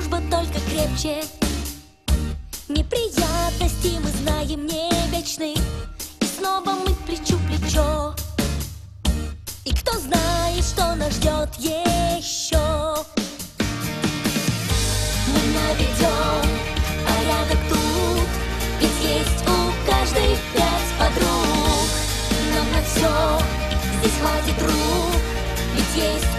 дружба только крепче. Неприятности мы знаем не вечны, и снова мы плечу к плечу. И кто знает, что нас ждет еще. Мы наведем порядок тут, ведь есть у каждой 5 подруг. Нам на все здесь хватит рук, ведь есть